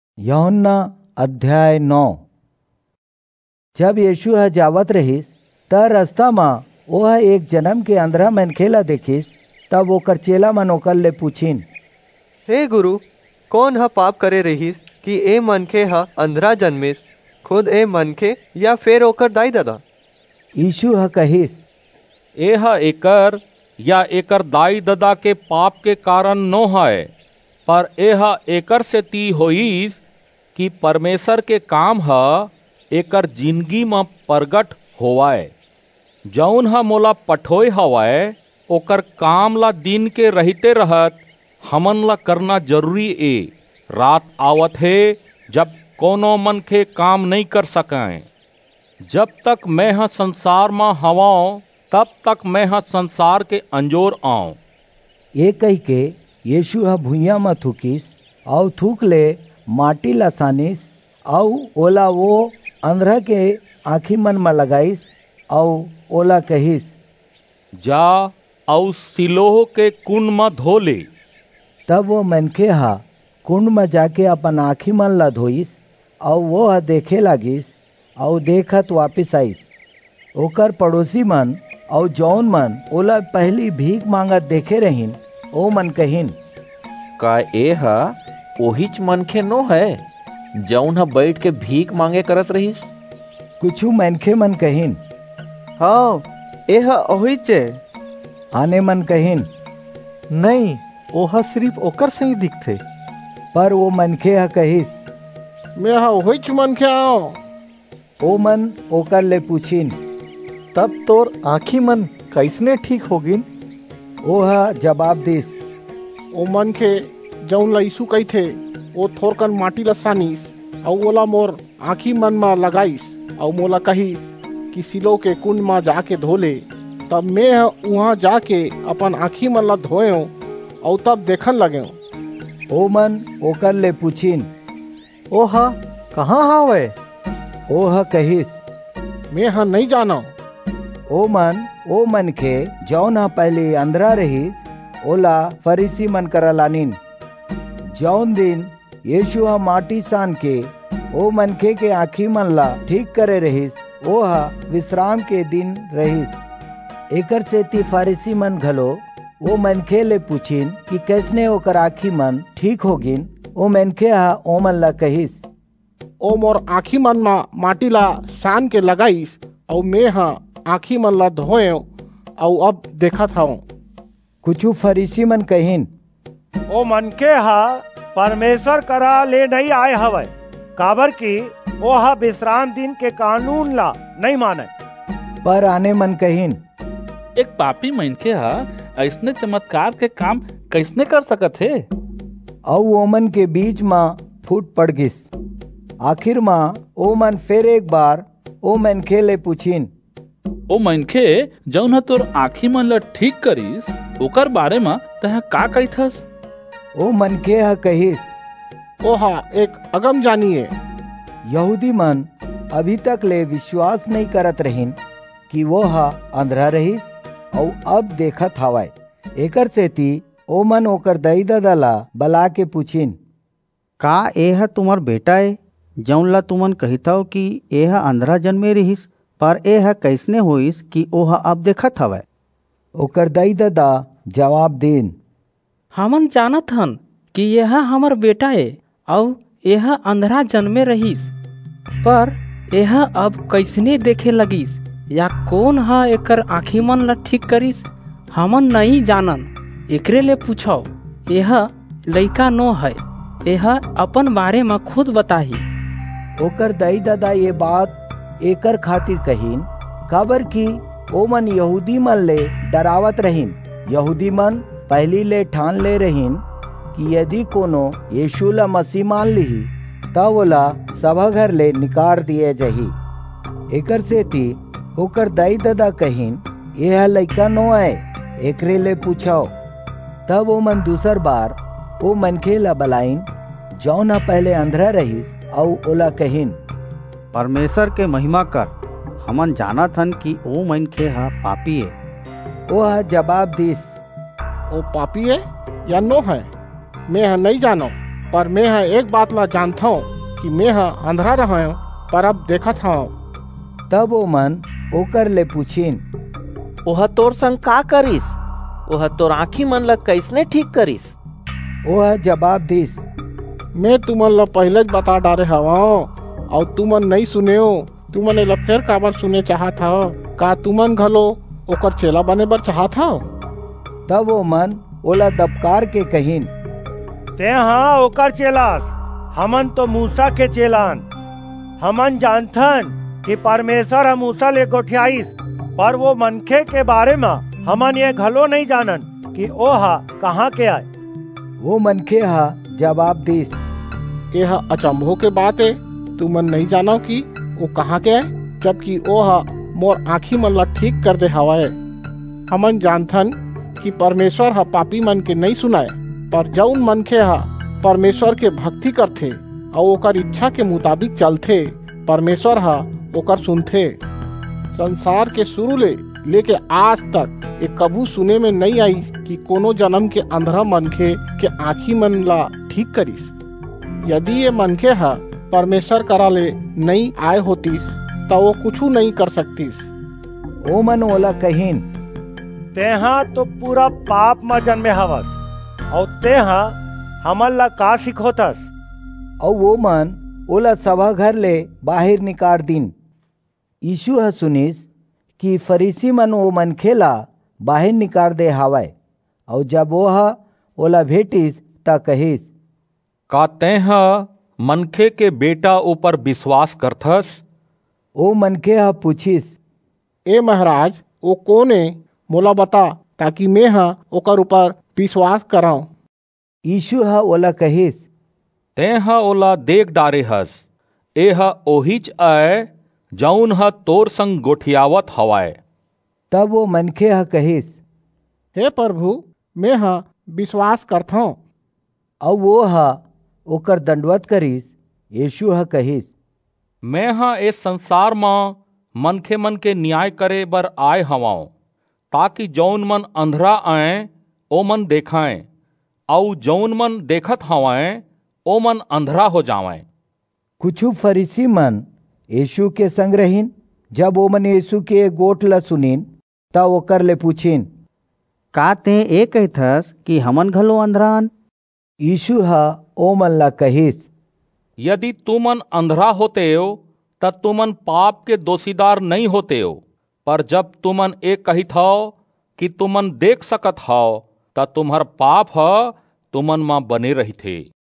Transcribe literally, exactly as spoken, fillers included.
यूहन्ना अध्याय नौ। जब यीशु ह जावत रहीस त रास्ता में वह एक जन्म के अंधरा मनखे ला देखिस। तब ओकर चेला मन ओकर ले पूछिन, हे गुरु, कौन ह पाप करे रहीस कि ए मनखे ह अंधरा जन्मिस, खुद ए मनखे या फिर ओकर दाई दादा? यीशु ह कहिस, एह एकर या एकर दाई दादा के पाप के कारण नो है, पर एह एकर से ती होइस कि परमेश्वर के काम ह एकर जिंदगी में प्रगट होवाए। जौन ह मोला पठोय हवाए ओकर काम ला दिन के रहते रहत हमन ला करना जरूरी ए। रात आवत है जब कोनो मन के काम नहीं कर सकें। जब तक मैं ह संसार में हवाऊं तब तक मैं ह संसार के अंजोर आऊं। ये कही के यीशु ह भुइया में थूकिस और थूक ले माटी ला सानिस और ओला वो अंधरा के आँखी मन में लगाइस और ओला कहिस, जा और सिलोह के कुंड में धो ले। तब वो मनखे हा कुंड में जाके अपन आँखी मन ला धोइस और वो ह देखे लागिस और देखत वापिस आइस। ओकर पड़ोसी मन और जौन मन ओला पहली भीख मांगत देखे रहिन ओ मन कहिन, का ए हा ओहिच मनखे नो है जौन हा बैठ के भीख मांगे करत रहीस? कुछु मनखे मन कहिन, हाँ, एह ओहिच है। आने मन कहिन, नहीं, ओहा सिर्फ ओकर से ही दिखथे। पर वो मनखे हा कहिस, मैं हा ओहिच मनखे आओ। ओ मन ओकर ले पूछिन, तब तोर आँखी मन कैसने ठीक होगिन? ओहा जवाब दिस, ओ मनखे जौन ला यीशु कही थे वो थोरकन माटी ला सानिस और ओला मोर आँखी मन में लगाइस और मोला कही कि सिलो के कुंड में जाके धो ले। तब मैं वहाँ जाके अपन आँखी मन ला धोए और तब देखन लगे। ओ मन ओकर ले पूछिन, ओहा कहाँ हावे? ओहा कहिस, मैं हा नहीं जाना। ओ मन ओ मनखे जौन हा पहले अंधरा रहीस ओला फरीसी मन करा लानिन। जौन दिन यीशु हा माटी सान के ओ मनखे के आँखी मन ला ठीक करे रहीस ओ हा विश्राम के दिन रहीस। एकर सेती फरीसी मन घलो वो मनखे ले पूछिन कि कैसने ओकर आँखी मन ठीक होगिन। ओ मनखे हा ओ मन ला कहिस, ओ मोर आँखी मन में माटी ला सान के लगाइस और मैं हा आँखी मन ला धोए और अब देखत हूँ। कुछु फरीसी मन कहिन, ओ मनखे हा परमेश्वर करा ले नहीं आए हवे, काबर की वो हा विश्राम दिन के कानून ला नहीं माने। पर आने मन कहिन, एक पापी मनखे हा ऐसने चमत्कार के काम कैसने कर सकत है? और ओमन के बीच में फूट पड़ गिस। आखिर में ओ मन फिर एक बार ओ मनखे ले पूछिन, ओ मनखे जौन हा तोर आँखी मन ला ठीक करिस ओकर बारे में तह का कहिथस? ओ मनखे हा कहिस, ओहा एक अगम जानिए। यहूदी मन अभी तक ले विश्वास नहीं करत रहिन कि वो हा अंधरा रहीस और अब देखत हवाय। एकर सेती ओ मन ओकर दाई दादा ला बला के पूछिन, का एह तुम्हार बेटा है जौन ला तुमन कहिथाओ कि एह अंधरा जन्मे रहीस, पर एह कैसने होइस कि ओह अब देखत हवाय? ओकर दाई दादा जवाब देन, हमन जानत हन कि यह हमर बेटा है और यह अंधरा जन्मे रहीस, पर यह अब कैसने देखे लगिस या कौन हा एकर आँखी मन ला ठीक करिस हमन नहीं जानन। एकरे ले पूछो, यह लइका नो है, यह अपन बारे में खुद बताही। ओकर दाई दादा ये बात एकर खातिर कहिन काबर की ओ मन यहूदी मन ले डरावत रहिन। यहूदी मन पहली ले ठान ले रहिन कि यदि कोनो यीशु ला मसीह मान लिही तब ओला सभा घर ले निकार दिए जही। एकर सेती ओकर दाई दादा कहिन, यह लइका नो है, एकरे ले पूछो। तब वो मन दूसर बार ओ मनखे ला बलाइन जौन पहले अंधरा रहीस और ओला कहिन, परमेश्वर के महिमा कर, हमन जानत हन कि ओ मनखे हा पापी है। ओह जवाब दिस, ओ पापी है या नो है, मैं हा नहीं जानो। पर मैं हा एक बात ला जानता हूँ कि मैं हा अंधरा रहा हूँ पर अब देखत हूँ। तब ओ मन ओकर ले पूछिन, ओह तोर संग का करिस? ओह तोर आँखी मन ला कैसने ठीक करिस? ओह जवाब दिस, मैं तुमन ला पहले बता डारे हवा और तुमन नहीं सुने हो। तुमन ला फिर काबर सुने चाहत हो? का तुमन घलो ओकर चेला बने बर चाहत हो? तब वो मन ओला दबकार के कहिन, ते हाँ ओकर चेलास, हमन तो मूसा के चेलान। हमन जानथन कि परमेश्वर हम मूसा ले गोठियाईस, पर वो मनखे के बारे में हमन ये घलो नहीं जानन कि ओहा कहाँ के आए। वो मनखे हा जवाब दिस, यह अचंभो के बात है। तुमन नहीं जानो कि वो कहाँ के है, जबकि ओहा मोर आँखी मन ला ठीक कर दे हवाए। हमन जानथन कि परमेश्वर हा पापी मन के नहीं सुनाए, पर जौन मनखे हा परमेश्वर के भक्ति करथे और ओकर इच्छा के मुताबिक चलथे, परमेश्वर हा ओकर सुनथे। संसार के शुरू ले लेके आज तक ये कबू सुने में नहीं आई कि कोनो जन्म के अंधरा मनखे के आँखी मन ला ठीक करिस। यदि ये मनखे हा परमेश्वर करा ले नहीं आए होतीस तो वो कुछ नहीं कर सकतीस। ओ मन ओला कहिन, तेहा तो पूरा पाप में जन्मे हवस और तेहा हमन ला का सिखोतस। और वो मन ओला सभा घर ले बाहर निकाल दिन। यीशु ह सुनिस कि फरीसी मन वो मनखे ला बाहर निकाल दे हावय, और जब वो ह ओला भेटिस ता कहिस, का तेह मनखे के बेटा ऊपर विश्वास करथस? ओ मनखे हा पूछिस, ए महाराज वो कौन है, मोला बता ताकि मैं हा ओकर ऊपर विश्वास कराऊं। यीशु हा ओला कहिस, तेह ओला देख डारे हस, एह ओहिच आए जौन ह तोर संग गोठियावत हवाए। तब वो मनखे हा कहिस, हे प्रभु मैं हा विश्वास करता हूँ। और वो हा ओकर दंडवत करिस। यीशु हा कहिस, मैं हा इस संसार में मनखे मन के न्याय करे बर आए हवाऊं, ताकि जौन मन अंधरा आए ओ मन देखाएं, और जौन मन देखत हवाएं ओ मन अंधरा हो जावें। कुछ फरीसी मन यीशु के संग रहीन। जब वो मन यीशु के गोठ ला सुनीन ता ओकर ले पूछिन, का ते ए कहथस कि हमन घलो अंधरान? यीशु हा ओ मन ला कहिस, यदि तुमन अंधरा होते हो त तुमन पाप के दोषीदार नहीं होते हो, पर जब तुमन एक कहित हो कि तुमन देख सकत हो त तुम्हार पाप ह तुमन मां बने रही थे।